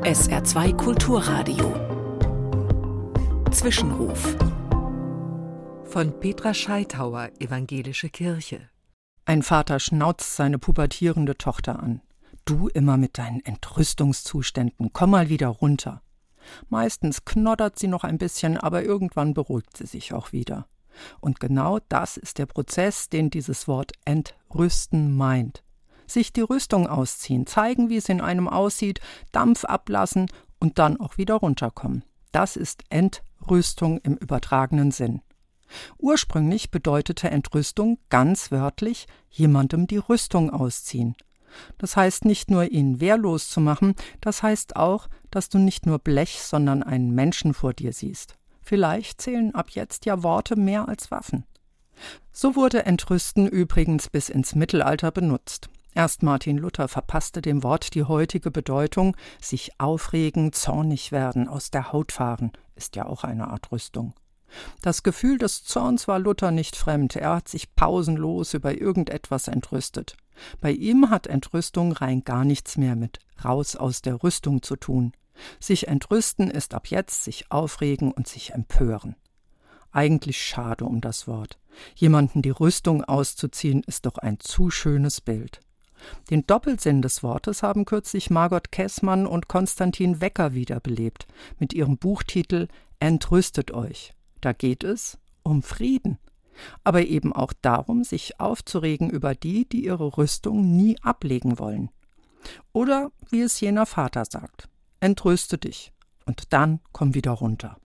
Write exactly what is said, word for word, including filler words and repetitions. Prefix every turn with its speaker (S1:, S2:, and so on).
S1: S R zwei Kulturradio. Zwischenruf. Von Petra Scheithauer, Evangelische Kirche.
S2: Ein Vater schnauzt seine pubertierende Tochter an. Du immer mit deinen Entrüstungszuständen, komm mal wieder runter. Meistens knoddert sie noch ein bisschen, aber irgendwann beruhigt sie sich auch wieder. Und genau das ist der Prozess, den dieses Wort entrüsten meint. Sich die Rüstung ausziehen, zeigen, wie es in einem aussieht, Dampf ablassen und dann auch wieder runterkommen. Das ist Entrüstung im übertragenen Sinn. Ursprünglich bedeutete Entrüstung ganz wörtlich jemandem die Rüstung ausziehen. Das heißt nicht nur, ihn wehrlos zu machen, das heißt auch, dass du nicht nur Blech, sondern einen Menschen vor dir siehst. Vielleicht zählen ab jetzt ja Worte mehr als Waffen. So wurde Entrüsten übrigens bis ins Mittelalter benutzt. Erst Martin Luther verpasste dem Wort die heutige Bedeutung. Sich aufregen, zornig werden, aus der Haut fahren, ist ja auch eine Art Rüstung. Das Gefühl des Zorns war Luther nicht fremd. Er hat sich pausenlos über irgendetwas entrüstet. Bei ihm hat Entrüstung rein gar nichts mehr mit raus aus der Rüstung zu tun. Sich entrüsten ist ab jetzt sich aufregen und sich empören. Eigentlich schade um das Wort. Jemanden die Rüstung auszuziehen, ist doch ein zu schönes Bild. Den Doppelsinn des Wortes haben kürzlich Margot Käßmann und Konstantin Wecker wiederbelebt mit ihrem Buchtitel »Entrüstet euch«. Da geht es um Frieden, aber eben auch darum, sich aufzuregen über die, die ihre Rüstung nie ablegen wollen. Oder wie es jener Vater sagt, entrüste dich und dann komm wieder runter.